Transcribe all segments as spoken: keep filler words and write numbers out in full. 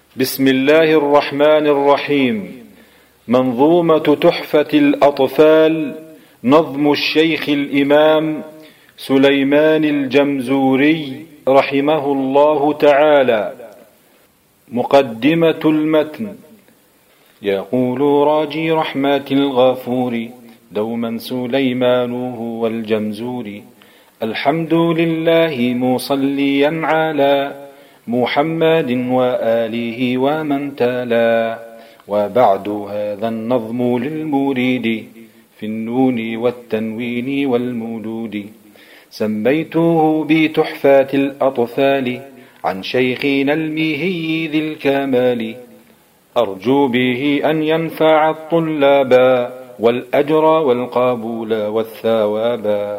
بسم الله الرحمن الرحيم. منظومة تحفة الأطفال، نظم الشيخ الإمام سليمان الجمزوري رحمه الله تعالى. مقدمة المتن. يقول راجي رحمة الغفور دوما سليمان هو الجمزوري، الحمد لله مصليا على محمد وآله ومن تلا. وبعد هذا النظم للمريد في النون والتنوين والمدود، سميته بتحفة الأطفال عن شيخنا المهي ذي الكمال، أرجو به أن ينفع الطلاب والأجر والقبول والثواب.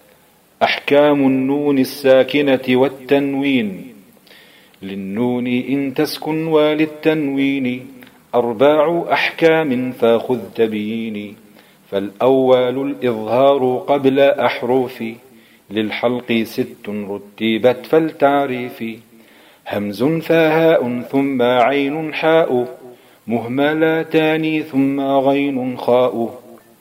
أحكام النون الساكنة والتنوين. للنون إن تسكن وللتنوين أربع أحكام فخذ تبييني. فالأول الإظهار قبل أحرف، للحلق ست رتبت فالتعريف، همز فهاء ثم عين حاء، مهملتان ثم غين خاء.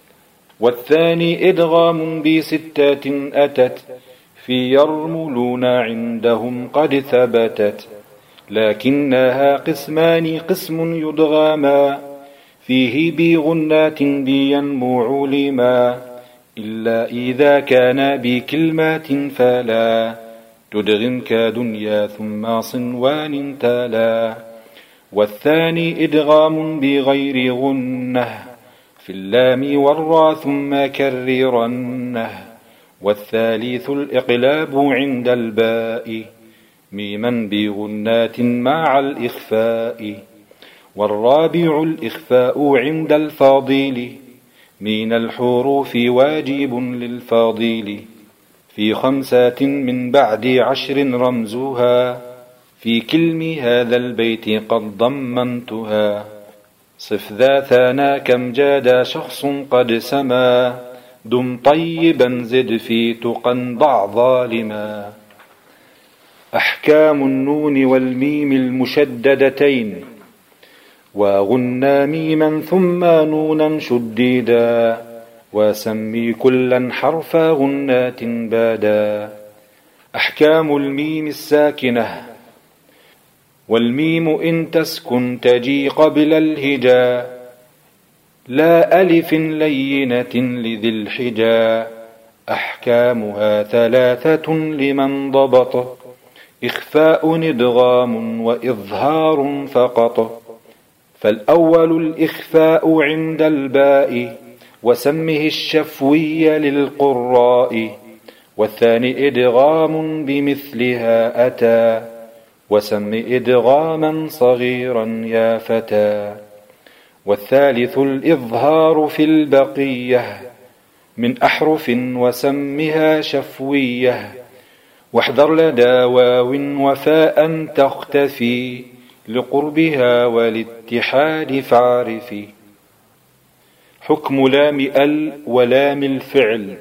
والثاني إدغام بستات أتت، في يرملون عندهم قد ثبتت، لكنها قسمان، قسم يدغاما فيه بغنات بينمو علما، إلا إذا كان بكلمات فلا تدغم كدنيا ثم صنوان تلا. والثاني إدغام بغير غنة، في اللام والراء ثم كررنه. والثالث الإقلاب عند الباء، ميما بغنات مع الإخفاء. والرابع الإخفاء عند الفاضل، من الحروف واجب للفاضل، في خمسة من بعد عشر رمزها، في كلم هذا البيت قد ضمنتها. صف ذا ثنا كم جاد شخص قد سما، دم طيبا زد في تقى ضع ظالما. أحكام النون والميم المشددتين، وغنى ميما ثم نونا شديدا، وسمي كلا حرف غنات بادا. أحكام الميم الساكنة. والميم إن تسكن تجي قبل الهجاء، لا ألف لينة لذي الحجاء. أحكامها ثلاثة لمن ضبط، إخفاء إدغام وإظهار فقط. فالأول الإخفاء عند الباء، وسمه الشفوي للقراء. والثاني إدغام بمثلها أتى، وسم إدغاما صغيرا يا فتى. والثالث الإظهار في البقية من أحرف، وسمها شفوية. واحذر لدى واو وفاء تختفي، لقربها والاتحاد فاعرفي. حكم لام ال ولام الفعل.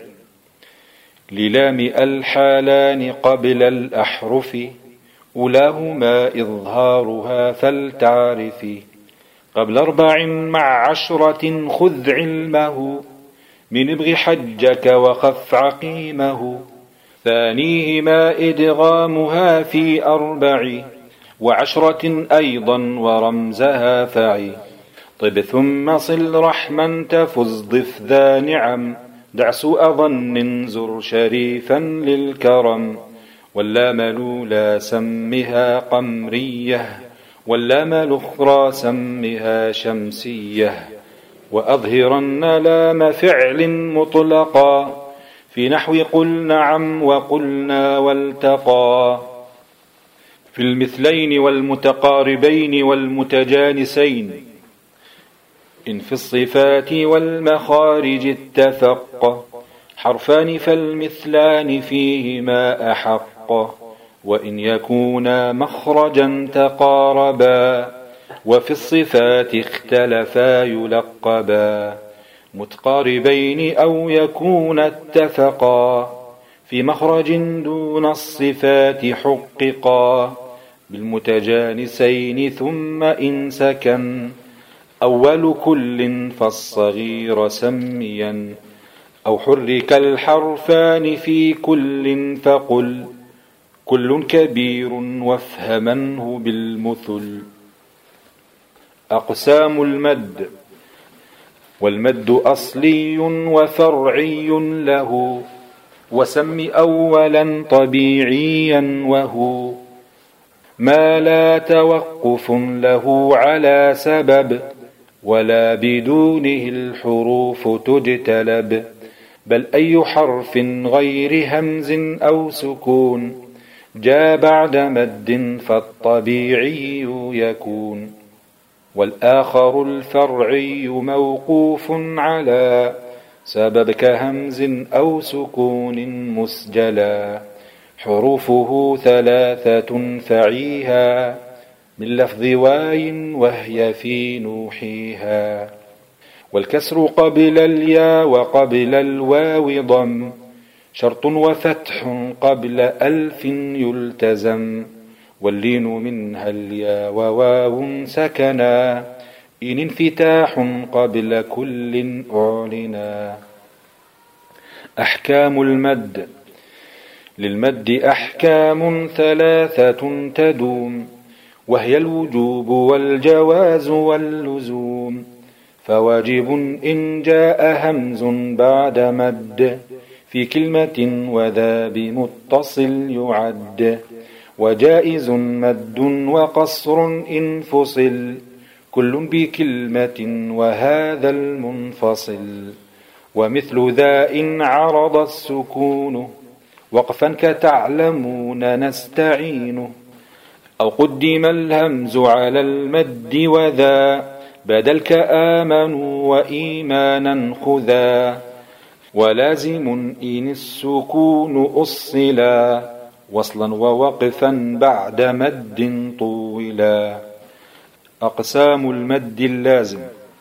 للام ال حالان قبل الأحرف، أولاهما إظهارها فلتعرفي. قبل أربع مع عشرة خذ علمه، من ابغ حجك وخف عقيمه. ثانيهما إدغامها في أربع، وعشرة أيضا ورمزها فعي. طب ثم صل رحما تفز ضف ذا نعم، دع سوء ظن زر شريفا للكرم. واللام الأولى سمها قمرية، واللام الأخرى سمها شمسية. وأظهرن لام فعل مطلقا، في نحو قل نعم وقلنا والتقى. في المثلين والمتقاربين والمتجانسين، إن في الصفات والمخارج اتفق، حرفان فالمثلان فيهما أحق. وإن يكونا مخرجا تقاربا، وفي الصفات اختلفا يلقبا. متقاربين أو يكون اتفقا، في مخرج دون الصفات حققا. بالمتجانسين ثم إن سكن أول كل فالصغير سميا أو حرك الحرفان في كل فقل كل كبير وافهمنه بالمثل. أقسام المد: والمد أصلي وفرعي له، وسم أولا طبيعيا وهو ما لا توقف له على سبب ولا بدونه الحروف تجتلب، بل أي حرف غير همز أو سكون جاء بعد مد فالطبيعي يكون. والآخر الفرعي موقوف على سبب كهمز أو سكون مسجلا، حروفه ثلاثة فعيها من لفظ واي وهي في نوحيها. والكسر قبل اليا وقبل الواو ضم شرط وفتح قبل ألف يلتزم، واللين منها اليا وواو سكنا إن انفتاح قبل كل أعلنا. أحكام المد: للمد أحكام ثلاثة تدوم، وهي الوجوب والجواز واللزوم. فواجب إن جاء همز بعد مد في كلمة وذا بمتصل يعد، وجائز مد وقصر إن فصل كل بكلمة وهذا المنفصل. ومثل ذا إن عرض السكون وقفا كتعلمون نستعين، أو قدم الهمز على المد وذا بدل كآمنوا وإيمانا خذا. ولازم إن السكون أصلا وصلا ووقفا بعد مد طولا. أقسام المد اللازم: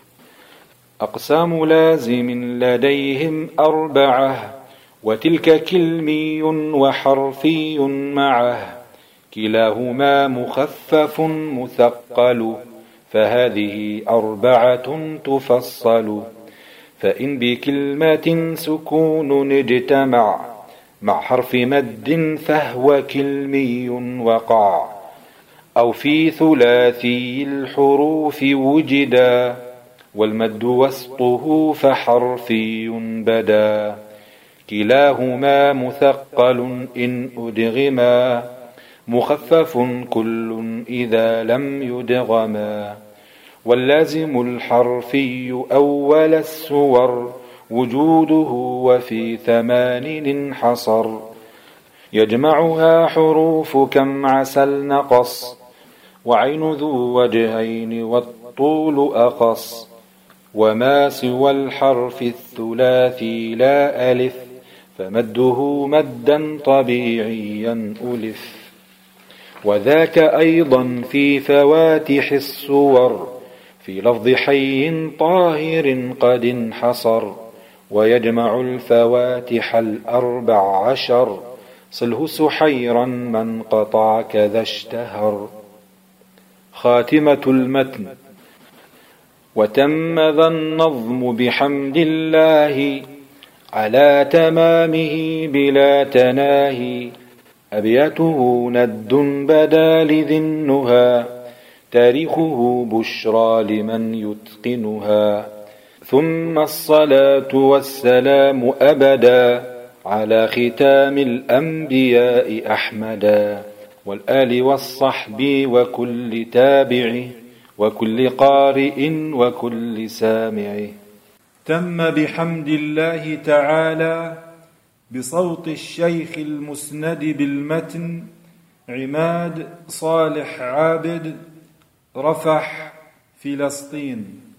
أقسام لازم لديهم أربعة، وتلك كلمي وحرفي معه، كلاهما مخفف مثقل، فهذه أربعة تفصل. فإن بكلمة سكون اجتمع مع حرف مد فهو كلمي وقع، أو في ثلاثي الحروف وجدا، والمد وسطه فحرفي بدا. كلاهما مثقل إن أدغما، مخفف كل إذا لم يدغما. واللازم الحرفي أول السور وجوده وفي ثمان انحصر، يجمعها حروف كم عسل نقص، وعين ذو وجهين والطول أقص. وما سوى الحرف الثلاثي لا ألف فمده مدا طبيعيا ألف. وذاك أيضا في فواتح الصور في لفظ حي طاهر قد انحصر، ويجمع الفواتح الأربع عشر، صله سحيرا من قطع كذا اشتهر. خاتمة المتن: وتم ذا النظم بحمد الله على تمامه بلا تناهي، أبياته ند بدا لذي النهى، تاريخه بشرى لمن يتقنها. ثم الصلاة والسلام أبدا على ختام الأنبياء أحمدا، والآل والصحب وكل تابع وكل قارئ وكل سامع. تم بحمد الله تعالى بصوت الشيخ المسند بالمتن عماد صالح عابد، رفح، فلسطين.